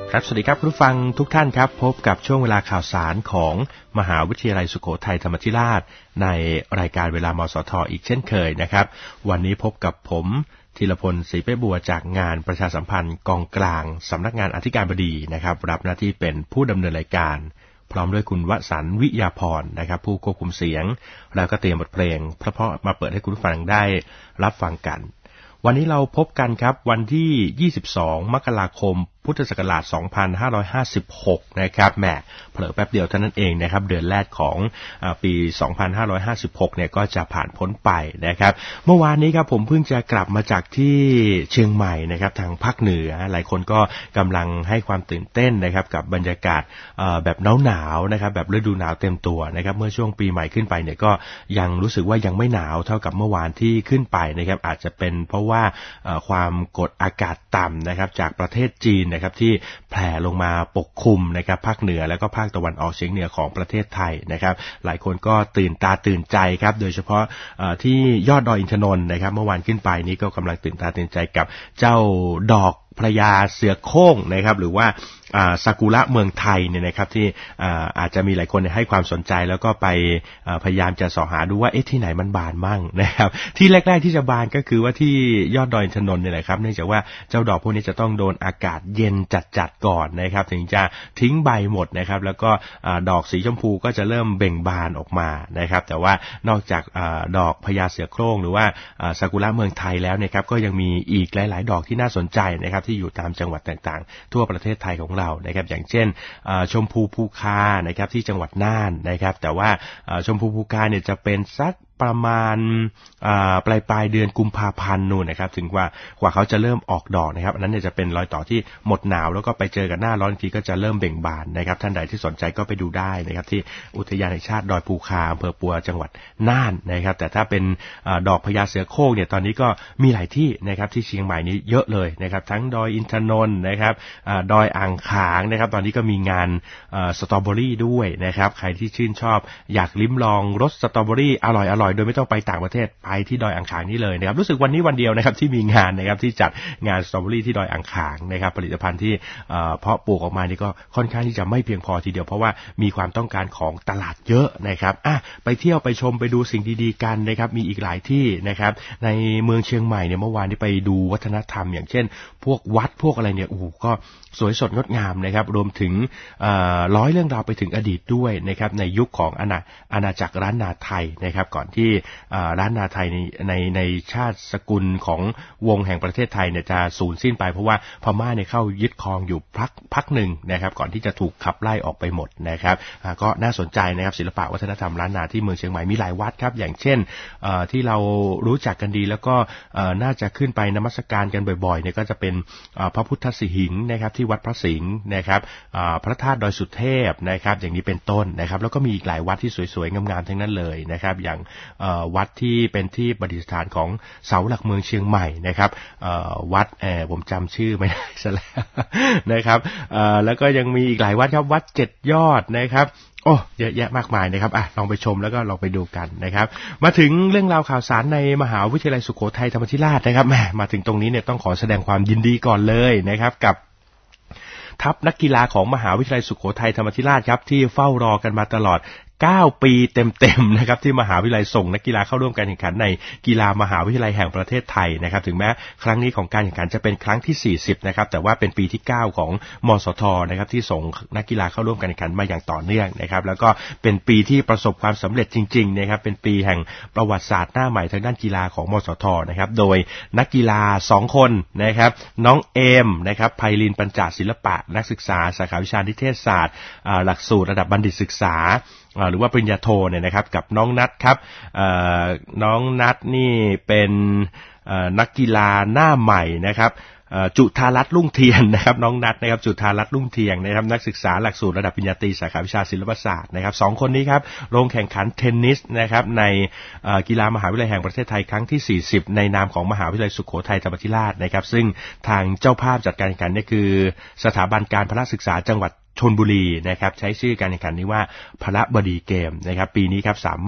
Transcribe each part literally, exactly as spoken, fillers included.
ครับสวัสดีครับผู้ฟังทุกท่านครับพบกับช่วงเวลาข่าวสารของมหาวิทยาลัยสุโขทัยธรรมาธิราชในรายการเวลามสทอีกเช่นเคยนะครับวันนี้พบกับผมธีรพลศรีเป้บัวจากงานประชาสัมพันธ์กองกลางสำนักงานอธิการบดีนะครับรับหน้าที่เป็นผู้ดำเนินรายการพร้อมด้วยคุณวสันต์วิยาพรนะครับผู้ควบคุมเสียงแล้วก็เตรียมบทเพลงเพราะๆมาเปิดให้คุณผู้ฟังได้รับฟังกันวันนี้เราพบกันครับวันที่ยี่สิบสองมกราคมพุทธศักราชสองพันห้าร้อยห้าสิบหกนะครับแหมเผลอแป๊บเดียวเท่านั้นเองนะครับเดือนแรกของปีสองพันห้าร้อยห้าสิบหกเนี่ยก็จะผ่านพ้นไปนะครับเมื่อวานนี้ครับผมเพิ่งจะกลับมาจากที่เชียงใหม่นะครับทางภาคเหนือหลายคนก็กำลังให้ความตื่นเต้นนะครับกับบรรยากาศแบบหนาวๆนะครับแบบฤดูหนาวเต็มตัวนะครับเมื่อช่วงปีใหม่ขึ้นไปเนี่ยก็ยังรู้สึกว่ายังไม่หนาวเท่ากับเมื่อวานที่ขึ้นไปนะครับอาจจะเป็นเพราะว่าความกดอากาศต่ำนะครับจากประเทศจีนนะครับที่แผ่ลงมาปกคลุมนะครับภาคเหนือแล้วก็ภาคตะวันออกเฉียงเหนือของประเทศไทยนะครับหลายคนก็ตื่นตาตื่นใจครับโดยเฉพาะที่ยอดดอยอินทนนท์นะครับเมื่อวานขึ้นไปนี้ก็กำลังตื่นตาตื่นใจกับเจ้าดอกพระยาเสือโคร่งนะครับหรือว่าซากุระเมืองไทยเนี่ยนะครับที่อาจจะมีหลายคนให้ความสนใจแล้วก็ไปพยายามจะสอหาดูว่าเอ๊ะที่ไหนมันบานมั่งนะครับที่แรกๆที่จะบานก็คือว่าที่ยอดดอยอินทนนท์เนี่ยแหละครับเนื่องจากว่าเจ้าดอกพวกนี้จะต้องโดนอากาศเย็นจัดๆก่อนนะครับถึงจะทิ้งใบหมดนะครับแล้วก็ดอกสีชมพูก็จะเริ่มเบ่งบานออกมานะครับแต่ว่านอกจากดอกพญาเสือโคร่งหรือว่าซากุระเมืองไทยแล้วนะครับก็ยังมีอีกหลายๆดอกที่น่าสนใจนะครับที่อยู่ตามจังหวัดต่างๆทั่วประเทศไทยของเรานะครับอย่างเช่นชมพูภูคานะครับที่จังหวัดน่านนะครับแต่ว่าชมพูภูคาเนี่ยจะเป็นสักประมาณปลายปลายเดือนกุมภาพันธ์นู่นนะครับถึงว่ากว่าเขาจะเริ่มออกดอกนะครับอันนั้นเนี่ยจะเป็นรอยต่อที่หมดหนาวแล้วก็ไปเจอกันหน้าร้อนทีก็จะเริ่มเบ่งบานนะครับท่านใดที่สนใจก็ไปดูได้นะครับที่อุทยานแห่งชาติดอยภูคาอำเภอปัวจังหวัดน่านนะครับแต่ถ้าเป็นดอกพญาเสือโคร่งเนี่ยตอนนี้ก็มีหลายที่นะครับที่เชียงใหม่นี้เยอะเลยนะครับทั้งดอยอินทนนท์นะครับดอยอ่างขางนะครับตอนนี้ก็มีงานสตรอเบอรี่ด้วยนะครับใครที่ชื่นชอบอยากลิ้มลองรสสตรอเบอรี่อร่อยๆโดยไม่ต้องไปต่างประเทศไปที่ดอยอ่างขางนี่เลยนะครับรู้สึกวันนี้วันเดียวนะครับที่มีงานนะครับที่จัดงานสตรอเบอรี่ที่ดอยอ่างขางนะครับผลิตภัณฑ์ที่เพาะปลูกออกมานี่ก็ค่อนข้างที่จะไม่เพียงพอทีเดียวเพราะว่ามีความต้องการของตลาดเยอะนะครับอ่ะไปเที่ยวไปชมไปดูสิ่งดีๆกันนะครับมีอีกหลายที่นะครับในเมืองเชียงใหม่เนี่ยเมื่อวานนี้ไปดูวัฒนธรรมอย่างเช่นพวกวัดพวกอะไรเนี่ยโอ้โหก็สวยสดงดงามนะครับรวมถึงร้อยเรื่องราวไปถึงอดีตด้วยนะครับในยุคของอาณาอาณาจักรล้านนาไทยนะครับก่อนที่ล้านนาไทยในในในชาติสกุลของวงแห่งประเทศไทยเนี่ยจะสูญสิ้นไปเพราะว่าพม่าเนี่ยเข้ายึดครองอยู่พักพักหนึ่งนะครับก่อนที่จะถูกขับไล่ออกไปหมดนะครับก็น่าสนใจนะครับศิลปะวัฒนธรรมล้านนาที่เมืองเชียงใหม่มีหลายวัดครับอย่างเช่นที่เรารู้จักกันดีแล้วก็น่าจะขึ้นไปนมัสการกันบ่อยๆเนี่ยก็จะเป็นพระพุทธสิหิงค์นะครับที่วัดพระสิงห์นะครับพระธาตุดอยสุเทพนะครับอย่างนี้เป็นต้นนะครับแล้วก็มีอีกหลายวัดที่สวยๆงามๆทั้งนั้นเลยนะครับอย่างวัดที่เป็นที่ประดิษฐานของเสาหลักเมืองเชียงใหม่นะครับวัดเอ่อผมจำชื่อไม่ได้ซะแล้วนะครับแล้วก็ยังมีอีกหลายวัดครับวัดเจ็ดยอดนะครับโอ้เยอะแยะมากมายนะครับอ่ะลองไปชมแล้วก็ลองไปดูกันนะครับมาถึงเรื่องราวข่าวสารในมหาวิทยาลัยสุโขทัยธรรมาธิราชนะครับแหมมาถึงตรงนี้เนี่ยต้องขอแสดงความยินดีก่อนเลยนะครับกับทัพนักกีฬาของมหาวิทยาลัยสุโขทัยธรรมาธิราชครับที่เฝ้ารอกันมาตลอดเก้าปีเต็มๆนะครับที่มหาวิทยาลัยส่งนักกีฬาเข้าร่วมการแข่งขันในกีฬามหาวิทยาลัยแห่งประเทศไทยนะครับถึงแม้ครั้งนี้ของการแข่งขันจะเป็นครั้งที่สี่สิบนะครับแต่ว่าเป็นปีที่เก้าของมสทนะครับที่ส่งนักกีฬาเข้าร่วมการแข่งขันมาอย่างต่อเนื่องนะครับแล้วก็เป็นปีที่ประสบความสำเร็จจริงๆนะครับเป็นปีแห่งประวัติศาสตร์หน้าใหม่ทางด้านกีฬาของมสทนะครับโดยนักกีฬาสองคนนะครับน้องเอมนะครับไพลินปัญจศิลปะนักศึกษาสาขาวิชานิเทศศาสตร์หลักสูตรระดับบัณฑิตศึกษาหรือว่าปริญญาโทเนี่ยนะครับกับน้องนัทครับน้องนัทนี่เป็นนักกีฬาหน้าใหม่นะครับจุฑารัตน์ลุ่งเทียนนะครับน้องนัทนะครับจุฑารัตน์ลุ่งเทียนนะครับนักศึกษาหลักสูตรระดับปริญญาตรีสาขาวิชาศิลปศาสตร์นะครับสองคนนี้ครับลงแข่งขันเทนนิสนะครับในกีฬามหาวิทยาลัยแห่งประเทศไทยครั้งที่สี่สิบในนามของมหาวิทยาลัยสุโขทัยธรรมาธิราชนะครับซึ่งทางเจ้าภาพจัดการแข่งขันนี่คือสถาบันการพละศึกษาจังหวัดชลบุรีนะครับใช้ชื่อการแข่งขันนี้ว่าพละบดีเกมนะครับปีนี้ครับสามารถ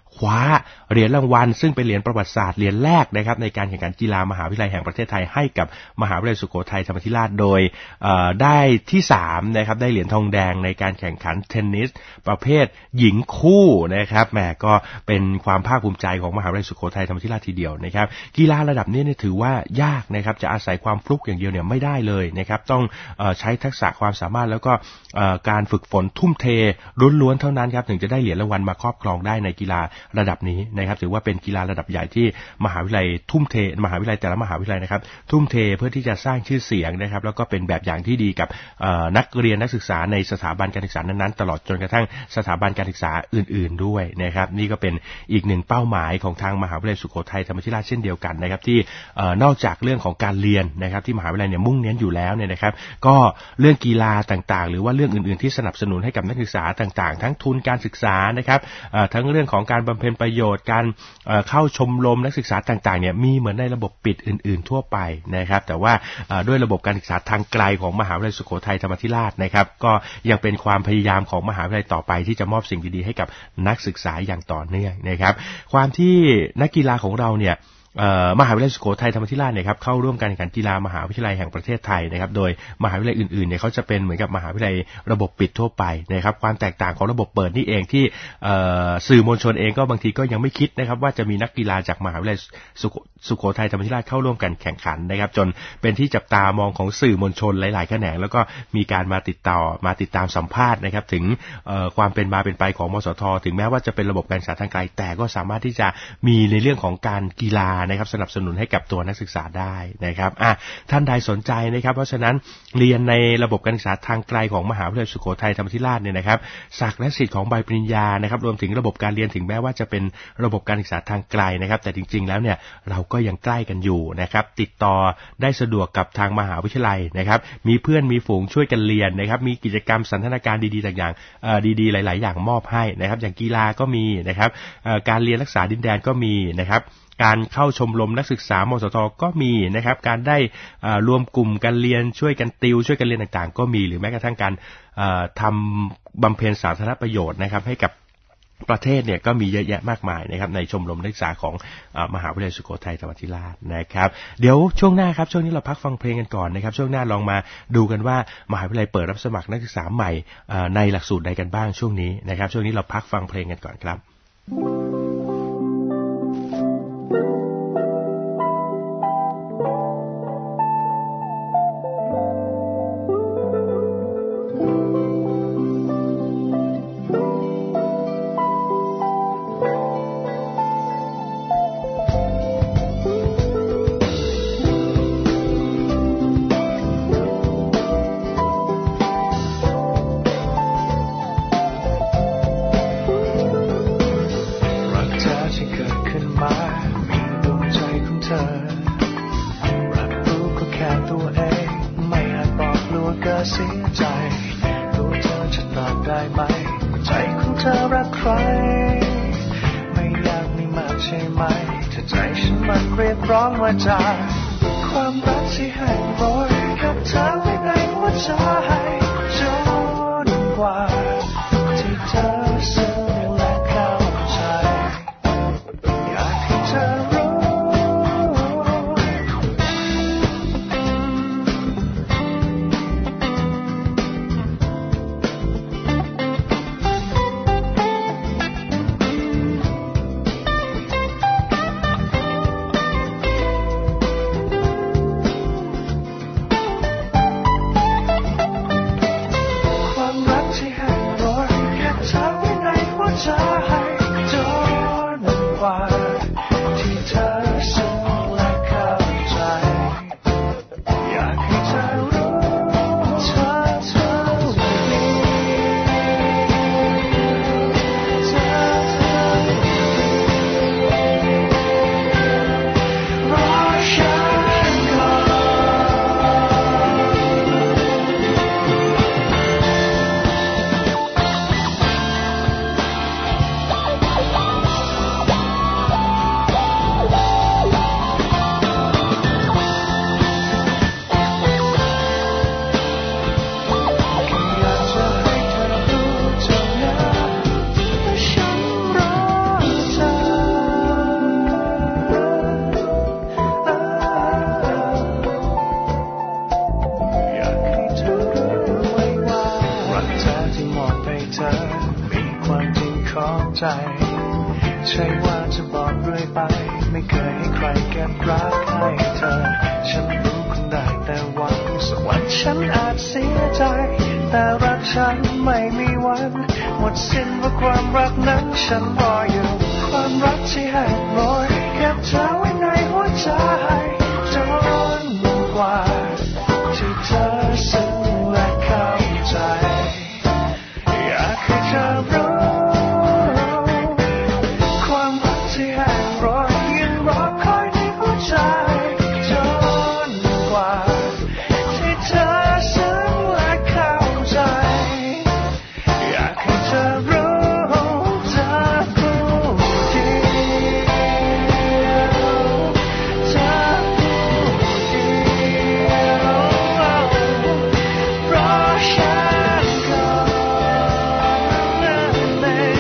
คว้าเหรียญรางวัลซึ่งเป็นเหรียญประวัติศาสตร์เหรียญแรกนะครับในการแข่งขันกีฬามหาวิทยาลัยแห่งประเทศไทยให้กับมหาวิทยาลัยสุโขทัยธรรมาธิราชโดยได้ที่สามนะครับได้เหรียญทองแดงในการแข่งขันเทนนิสประเภทหญิงคู่นะครับแหมก็เป็นความภาคภูมิใจของมหาวิทยาลัยสุโขทัยธรรมาธิราชทีเดียวนะครับกีฬาระดับนี้เนี่ยถือว่ายากนะครับจะอาศัยความฟลุกอย่างเดียวเนี่ยไม่ได้เลยนะครับต้องเอ่อใช้ทักษะความสามารถแล้วก็เอ่อการฝึกฝนทุ่มเทล้วนๆเท่านั้นครับถึงจะได้เหรียญรางวัลมาครอบครองได้ในกีฬาระดับนี้นะครับถือว่าเป็นกีฬาระดับใหญ่ที่มหาวิทยาลัยทุ่มเทมหาวิทยาลัยแต่ละมหาวิทยาลัยนะครับทุ่มเทเพื่อที่จะสร้างชื่อเสียงนะครับแล้วก็เป็นแบบอย่างที่ดีกับเอ่อนักเรียนนักศึกษาในสถาบันการศึกษานั้นๆตลอดจนกระทั่งสถาบันการศึกษาอื่นๆด้วยนะครับนี่ก็เป็นอีกหนึ่งเป้าหมายของทางมหาวิทยาลัยสุโขทัยธรรมาธิราชเช่นเดียวกันนะครับที่เอ่อนอกจากเรื่องของการเรียนนะครับที่มหาวิทยาลัยเนี่ยมุ่งเน้นอยู่แล้วเนี่ยนะครับก็เรื่องกีฬาต่างๆหรือว่าเรื่องอื่นๆที่สนับสนุนให้กับนักศึกษาต่างๆทั้งทุนการศึกษานะครับเอ่อทั้งเรื่องของการบำเพ็ญประโยชน์การเอ่อเข้าชมรมนักศึกษาต่างๆเนี่ยมีเหมือนในระบบปิดอื่นๆทั่วไปนะครับแต่ว่าเอ่อด้วยระบบการศึกษาทางไกลของมหาวิทยาลัยสุโขทัยธรรมาธิราชนะครับก็ยังเป็นความพยายามของมหาวิทยาลัยต่อไปที่จะมอบสิ่งดีๆให้กับนักศึกษาอย่างต่อเนื่องนะครับความที่นักกีฬาของเราเนี่ยมหาวิทยาลัยสุโขทัยธรรมาธิราชเนี่ยครับเข้าร่วมการแข่งขันกีฬามหาวิทยาลัยแห่งประเทศไทยนะครับโดยมหาวิทยาลัยอื่นๆเนี่ยเขาจะเป็นเหมือนกับมหาวิทยาลัยระบบปิดทั่วไปนะครับความแตกต่างของระบบเปิดนี่เองที่สื่อมวลชนเองก็บางทีก็ยังไม่คิดนะครับว่าจะมีนักกีฬาจากมหาวิทยาลัยสุโขทัยธรรมาธิราชเข้าร่วมกันแข่งขันนะครับจนเป็นที่จับตามองของสื่อมวลชนหลายๆแขนงแล้วก็มีการมาติดต่อมาติดตามสัมภาษณ์นะครับถึงความเป็นมาเป็นไปของมสท.ถึงแม้ว่าจะเป็นระบบการศึกษาทางไกลแต่ก็สามารถที่จะมีในเรื่องของการกีฬานะครับสนับสนุนให้กับตัวนักศึกษาได้นะครับอ่ะท่านใดสนใจนะครับเพราะฉะนั้นเรียนในระบบการศึกษาทางไกลของมหาวิทยาลัยสุโขทัยธรรมาธิราชเนี่ยนะครับศักดิ์และสิทธิ์ของใบปริญญานะครับรวมถึงระบบการเรียนถึงแม้ว่าจะเป็นระบบการศึกษาทางไกลนะครับแต่จริงๆแล้วเนี่ยเราก็ยังใกล้กันอยู่นะครับติดต่อได้สะดวกกับทางมหาวิทยาลัยนะครับมีเพื่อนมีฝูงช่วยกันเรียนนะครับมีกิจกรรมสันทนาการดีๆต่างๆเอ่อดีๆหลายๆอย่างมอบให้นะครับอย่างกีฬาก็มีนะครับเอ่อการเรียนรักษาดินแดนก็มีนะครับการเข้าชมรมนักศึกษามสท.ก็มีนะครับการได้รวมกลุ่มการเรียนช่วยกันติวช่วยกันเรียนต่างๆก็มีหรือแม้กระทั่งการทำบำเพ็ญสาธารณประโยชน์นะครับให้กับประเทศเนี่ยก็มีเยอะแยะมากมายนะครับในชมรมนักศึกษาของมหาวิทยาลัยสุโขทัยธรรมาธิราชนะครับเดี๋ยวช่วงหน้าครับช่วงนี้เราพักฟังเพลงกันก่อนนะครับช่วงหน้าลองมาดูกันว่ามหาวิทยาลัยเปิดรับสมัครนักศึกษาใหม่ในหลักสูตรใดกันบ้างช่วงนี้นะครับช่วงนี้เราพักฟังเพลงกันก่อนครับความรักที่ให้โรยกับเธอไว้ในหัวใจจนกว่าที่เธอซึ้งและเข้าใจอยากให้เธอรู้จะบอกเรื่อยไปไม่เคยให้ใครเก็บรักให้เธอฉันรู้คงได้แต่หวังสักวันฉันอาจเสียใจแต่รักฉันไม่มีวันหมดสิ้นเพราะความรักนั้นฉันรออยู่ความรักที่แห้งโรยเก็บเธอไว้ในหัวใจจนกว่าที่เธอซึ้งและเข้าใจอยากให้เธอรู้ความรักที่แห้งโรยยังรอคอยในหัวใจจนกว่าที่เธอซึ้งและเข้าใจอยากให้เธอรู้เธอผู้เดียวเธอผู้เดียวเพราะฉันก็นั้นเอง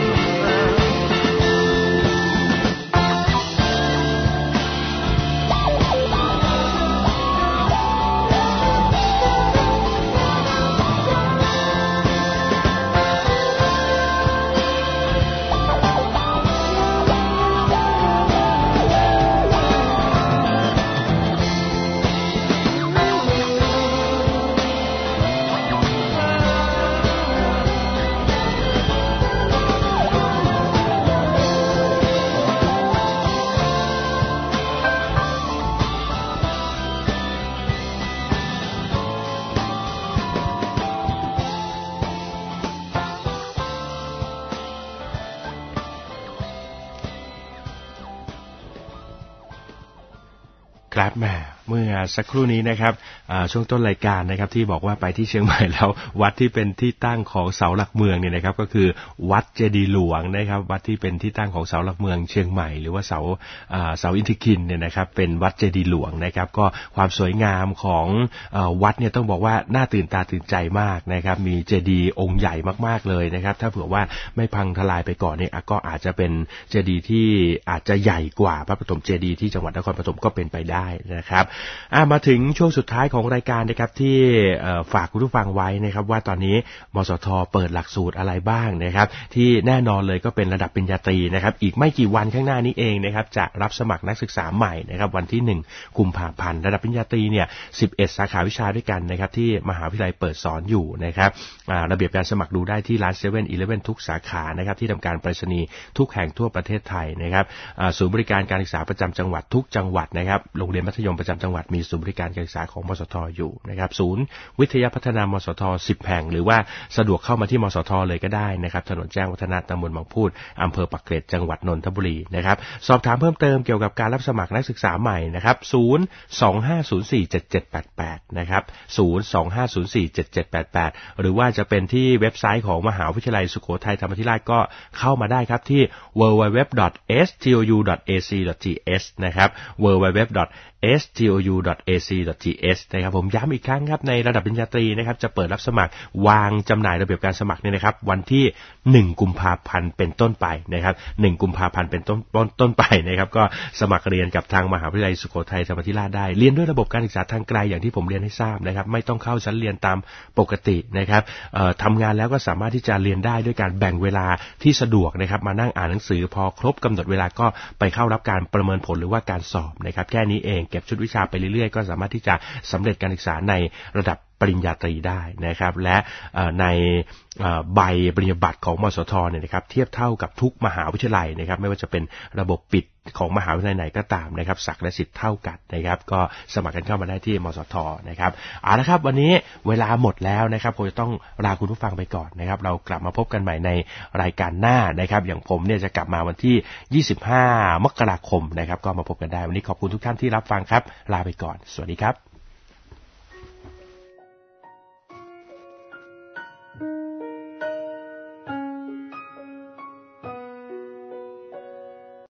ครับแม่เมื่อสักครู่นี้นะครับช่วงต้นรายการนะครับที่บอกว่าไปที่เชียงใหม่แล้ววัดที่เป็นที่ตั้งของเสาหลักเมืองเนี่ยนะครับก็คือวัดเจดีย์หลวงนะครับวัดที่เป็นที่ตั้งของเสาหลักเมืองเชียงใหม่หรือว่าเสาเสาอินทคินเนี่ยนะครับเป็นวัดเจดีย์หลวงนะครับก็ความสวยงามของวัดเนี่ยต้องบอกว่าน่าตื่นตาตื่นใจมากนะครับมีเจดีย์องค์ใหญ่มากๆเลยนะครับถ้าเผื่อว่าไม่พังทลายไปก่อนเนี่ยก็อาจจะเป็นเจดีย์ที่อาจจะใหญ่กว่าพระปฐมเจดีย์ที่จังหวัดนครปฐมก็เป็นไปได้นะครับมาถึงช่วงสุดท้ายของรายการนะครับที่ฝากคุณผู้ฟังไว้นะครับว่าตอนนี้มสท.เปิดหลักสูตรอะไรบ้างนะครับที่แน่นอนเลยก็เป็นระดับปริญญาตรีนะครับอีกไม่กี่วันข้างหน้านี้เองนะครับจะรับสมัครนักศึกษาใหม่นะครับวันที่หนึ่งกุมภาพันธ์ระดับปริญญาตรีเนี่ยสิบเอ็ดสาขาวิชาด้วยกันนะครับที่มหาวิทยาลัยเปิดสอนอยู่นะครับระเบียบการสมัครดูได้ที่ร้าน เซเว่น อีเลฟเว่น ทุกสาขานะครับที่ทำการไปรษณีย์ทุกแห่งทั่วประเทศไทยนะครับศูนย์บริการการศึกษาประจำจังหวัดทุกจังหวัดนะครับโรงเรียนมัธยมประจำจังหวัดมีศูนย์บริการการศึกษาของมสท.อยู่นะครับศูนย์วิทยาพัฒนามสท.สิบแห่งหรือว่าสะดวกเข้ามาที่มสท.เลยก็ได้นะครับถนนแจ้งวัฒนะตำบลบางพูดอำเภอปักเกร็ดจังหวัดนนทบุรีนะครับสอบถามเพิ่มเติมเกี่ยวกับการรับสมัครนักศึกษาใหม่นะครับศูนย์ สอง ห้า ศูนย์ สี่ เจ็ด เจ็ด แปด แปดนะครับศูนย์ สอง ห้า ศูนย์ สี่ เจ็ด เจ็ด แปด แปดหรือว่าจะเป็นที่เว็บไซต์ของมหาวิทยาลัยสุโขทัยธรรมาธิราชก็เข้ามาได้ครับที่ ดับเบิลยู ดับเบิลยู ดับเบิลยู ดอท เอส ที โอ ยู ดอท เอ ซี ดอท ที เอส นะครับ ดับเบิลยู ดับเบิลยู ดับเบิลยู ดอท เอส ที โอ ยู ดอท เอ ซี ดอท ที เอส นะครับผมย้ำอีกครั้งครับในระดับปริญญาตรีนะครับจะเปิดรับสมัครวางจำหน่ายระเบียบการสมัครเนี่ยนะครับวันที่หนึ่งกุมภาพันธ์เป็นต้นไปนะครับหนึ่งกุมภาพันธ์เป็นต้นต้นต้นไปนะครับก็สมัครเรียนกับทางมหาวิทยาลัยสุโขทัยธรรมาธิราชได้เรียนด้วยระบบการศึกษาทางไกลอย่างที่ผมเรียนให้ทราบนะครับไม่ต้องเข้าชั้นเรียนตามปกตินะครับเอ่อทำงานแล้วก็สามารถที่จะเรียนได้ด้วยการแบ่งเวลาที่สะดวกนะครับมานั่งอ่านหนังสือพอครบกำหนดเวลาก็ไปเข้ารับการประเมินผลหรือว่าการสอบนะครับแค่นี้เองเก็บชุดวิชาไปเรื่อยๆก็สามารถที่จะสำเร็จการศึกษาในระดับปริญญาตรีได้นะครับและในใบปริญญาบัตรของมสท.เนี่ยนะครับเทียบเท่ากับทุกมหาวิทยาลัยนะครับไม่ว่าจะเป็นระบบปิดของมหาวิทยาลัยไหนก็ตามนะครับศักดิ์และสิทธิ์เท่ากันนะครับก็สมัครกันเข้ามาได้ที่มสท.นะครับเอาละครับวันนี้เวลาหมดแล้วนะครับผมจะต้องลาคุณผู้ฟังไปก่อนนะครับเรากลับมาพบกันใหม่ในรายการหน้านะครับอย่างผมเนี่ยจะกลับมาวันที่ยี่สิบห้ามกราคมนะครับก็มาพบกันได้วันนี้ขอบคุณทุกท่านที่รับฟังครับลาไปก่อนสวัสดีครับ